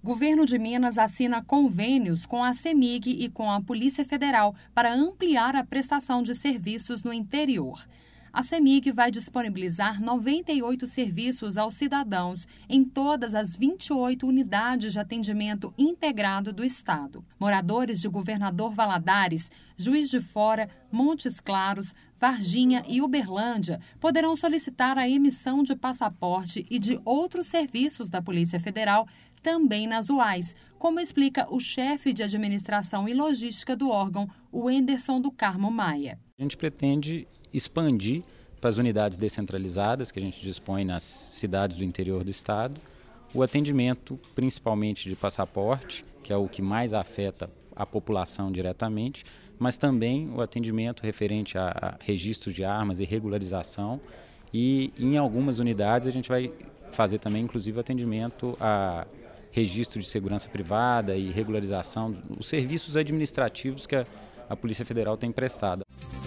Governo de Minas assina convênios com a CEMIG e com a Polícia Federal para ampliar a prestação de serviços no interior. A CEMIG vai disponibilizar 98 serviços aos cidadãos em todas as 28 unidades de atendimento integrado do Estado. Moradores de Governador Valadares, Juiz de Fora, Montes Claros, Varginha e Uberlândia poderão solicitar a emissão de passaporte e de outros serviços da Polícia Federal também nas UAS, como explica o chefe de administração e logística do órgão, o Enderson do Carmo Maia. A gente pretende expandir para as unidades descentralizadas que a gente dispõe nas cidades do interior do estado, o atendimento principalmente de passaporte, que é o que mais afeta a população diretamente, mas também o atendimento referente a registros de armas e regularização, e em algumas unidades a gente vai fazer também inclusive atendimento a registro de segurança privada e regularização, os serviços administrativos que a Polícia Federal tem prestado.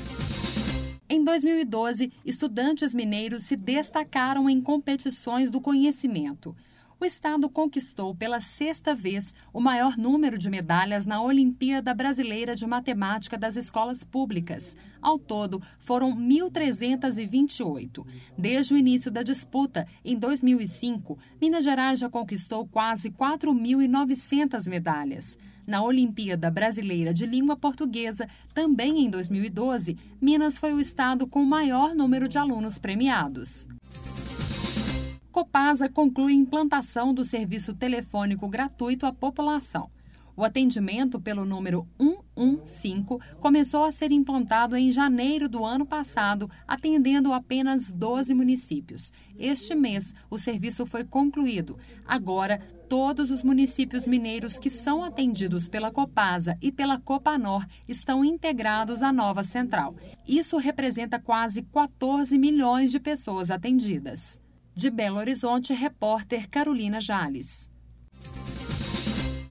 Em 2012, estudantes mineiros se destacaram em competições do conhecimento. O estado conquistou pela 6ª vez o maior número de medalhas na Olimpíada Brasileira de Matemática das Escolas Públicas. Ao todo, foram 1.328. Desde o início da disputa, em 2005, Minas Gerais já conquistou quase 4.900 medalhas. Na Olimpíada Brasileira de Língua Portuguesa, também em 2012, Minas foi o estado com o maior número de alunos premiados. Copasa conclui a implantação do serviço telefônico gratuito à população. O atendimento pelo número 115 começou a ser implantado em janeiro do ano passado, atendendo apenas 12 municípios. Este mês, o serviço foi concluído. Agora, todos os municípios mineiros que são atendidos pela Copasa e pela Copanor estão integrados à nova central. Isso representa quase 14 milhões de pessoas atendidas. De Belo Horizonte, repórter Carolina Jales.